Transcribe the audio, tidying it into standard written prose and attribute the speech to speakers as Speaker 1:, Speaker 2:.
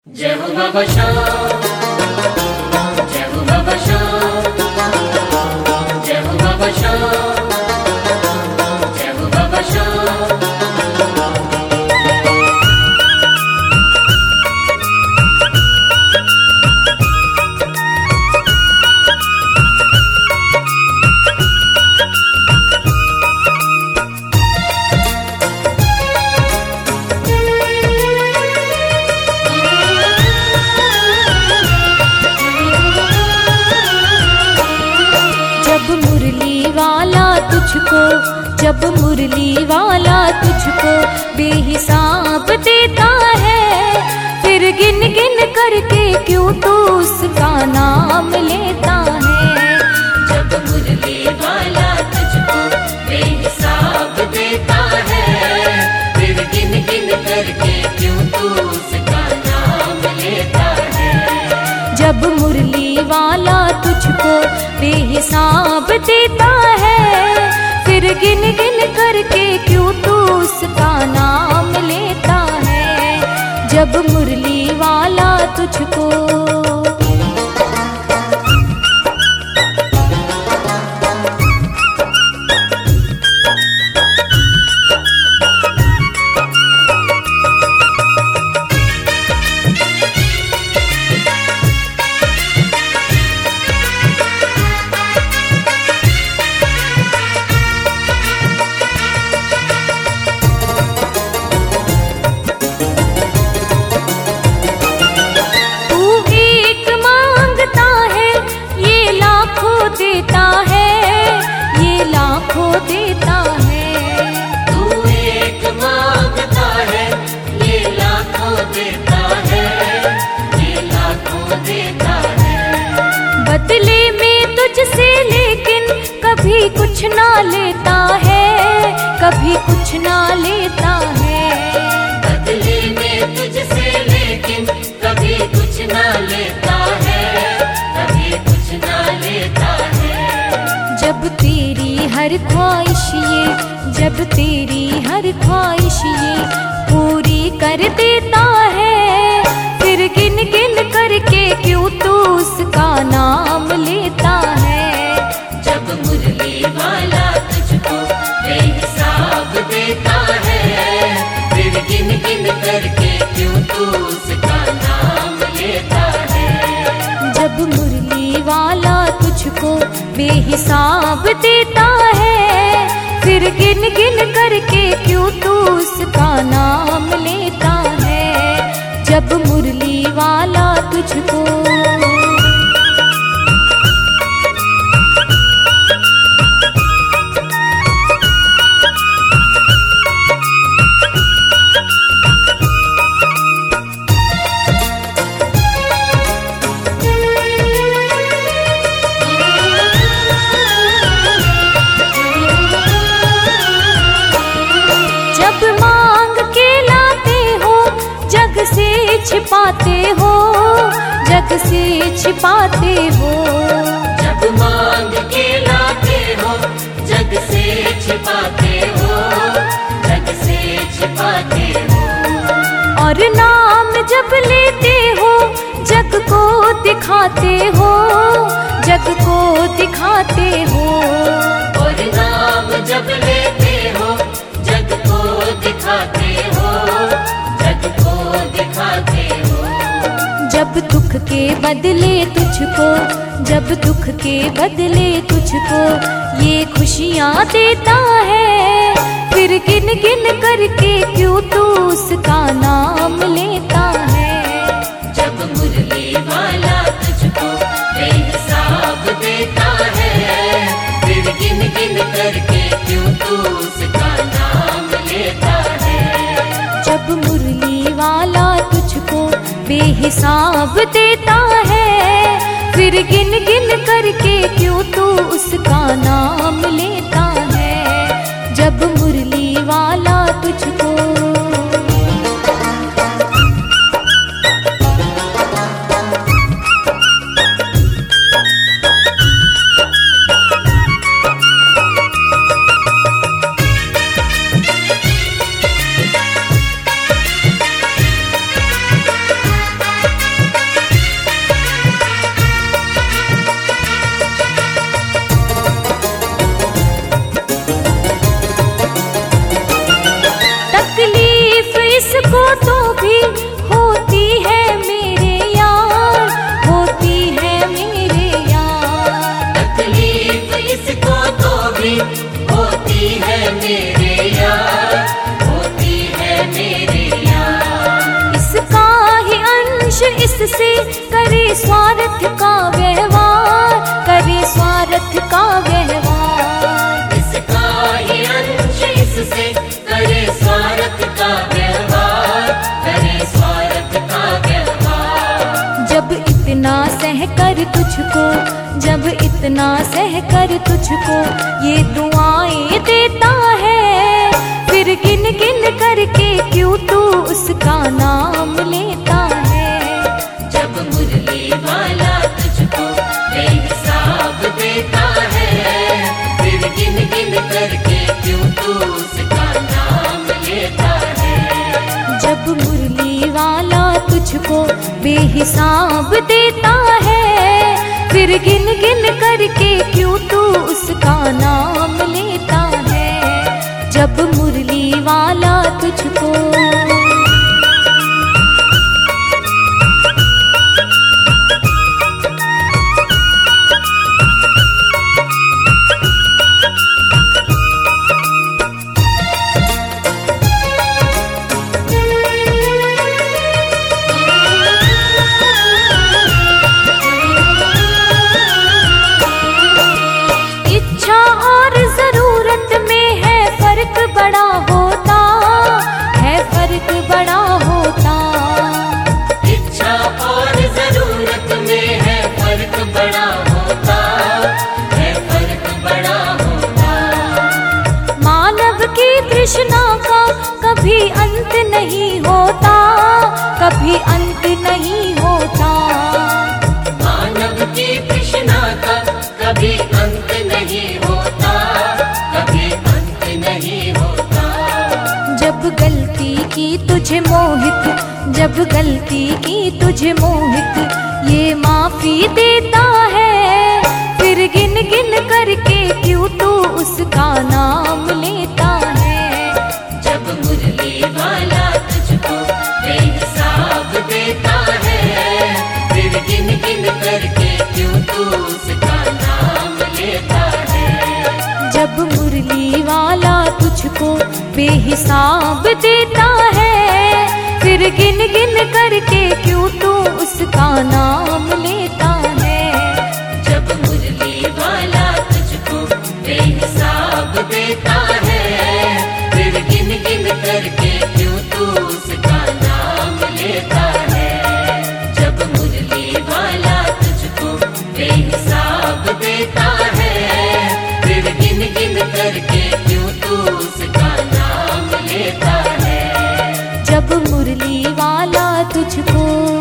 Speaker 1: जय हो बाबा श्याम, जय हो बाबा श्याम, जय हो बाबा श्याम, जय हो बाबा श्याम।
Speaker 2: जब मुरली वाला तुझको बेहिसाब देता है, फिर गिन गिन करके क्यों तू उसका नाम लेता है।
Speaker 1: जब मुरली वाला तुझको बेहिसाब देता है, फिर गिन गिन करके क्यों तू उसका नाम लेता है।
Speaker 2: जब मुरली वाला तुझको बेहिसाब देता है, फिर गिन गिन करके क्यों तू उसका नाम लेता है। जब मुरली वाला तुझको देता है, ये लाखों देता है।
Speaker 1: तू एक मांगता है, ये लाखों देता है, ये लाखों देता है।
Speaker 2: बदले में तुझसे लेकिन कभी कुछ ना लेता है, कभी कुछ ना लेता है।
Speaker 1: बदले में तुझसे लेकिन कभी कुछ ना लेता है, कभी कुछ ना लेता है।
Speaker 2: जब तेरी हर ख्वाहिश ये, जब तेरी हर ख्वाहिश ये पूरी कर देता है, फिर गिन गिन करके क्यों तू उसका नाम लेता है।
Speaker 1: जब मुरली वाला तुझको बेहिसाब देता है, फिर गिन गिन करके क्यों तू उसका नाम लेता है।
Speaker 2: जब मुरली वाला तुझको बेहिसाब देता है, फिर गिन गिन करके क्यों तू उसका नाम लेता है। जब मुरली वाला तुझको छिपाते हो, जग से छिपाते हो।
Speaker 1: जब मांग के लाते हो, जग से छिपाते हो, जग से छिपाते हो।
Speaker 2: और नाम जब लेते हो, जग को दिखाते हो, जग को दिखाते हो।
Speaker 1: और नाम जब लेते हो, जग को दिखाते हो, जग को दिखाते हो।
Speaker 2: जब दुख के बदले तुझको, जब दुख के बदले तुझको ये खुशियाँ देता है, फिर गिन गिन करके क्यों तू उसका नाम लेता है।
Speaker 1: जब मुरली वाला तुझको बेहिसाब देता है, फिर गिन गिन करके क्यों तू उसका नाम लेता है।
Speaker 2: जब मुरली वाला तुझको बेहिसाब देता है, फिर गिन गिन करके क्यों तू उसका नाम लेता है। जब मुरली वाला तुझको इससे करे स्वार्थ का व्यवहार, करे स्वार्थ का व्यवहार।
Speaker 1: इसका ये अंश इससे करे स्वार्थ का व्यवहार, करे स्वार्थ का व्यवहार।
Speaker 2: जब इतना सह कर तुझको, जब इतना सह कर तुझको ये दुआएं देता है, फिर गिन गिन करके क्यों तू उसका नाम लेता है।
Speaker 1: जब मुरली वाला तुझको बेहिसाब देता है, फिर गिन गिन करके क्यों तू उसका नाम लेता है।
Speaker 2: जब मुरली वाला तुझको बेहिसाब देता है, फिर गिन गिन करके क्यों तू उसका नाम लेता है। जब मुरली वाला तुझको बड़ा होता है, फर्क बड़ा होता।
Speaker 1: इच्छा और जरूरत में है फर्क बड़ा होता है, फर्क बड़ा होता।
Speaker 2: मानव की तृष्णा का कभी अंत नहीं होता, कभी अंत नहीं होता।
Speaker 1: मानव की तृष्णा का कभी अंत नहीं होता, कभी अंत नहीं होता।
Speaker 2: जब गलती की तुझे मोहित, जब गलती की तुझे मोहित ये माफी देता है, फिर गिन गिन करके क्यों तू उसका नाम लेता है।
Speaker 1: जब मुरली वाला तुझको बेहिसाब देता है, फिर गिन गिन करके क्यों तू उसका नाम लेता है।
Speaker 2: जब मुरली वाला तुझको बेहिसाब देता है, फिर गिन गिन करके क्यों तू उसका नाम लेता है।
Speaker 1: जब मुरली वाला तुझको बेहिसाब देता है, फिर गिन गिन करके क्यों तू उसका नाम लेता है। जब मुरली वाला तुझको बेहिसाब देता है, फिर गिन गिन करके क्यों तू उसका नाम लेता है।
Speaker 2: जब मुरली वाला तुझको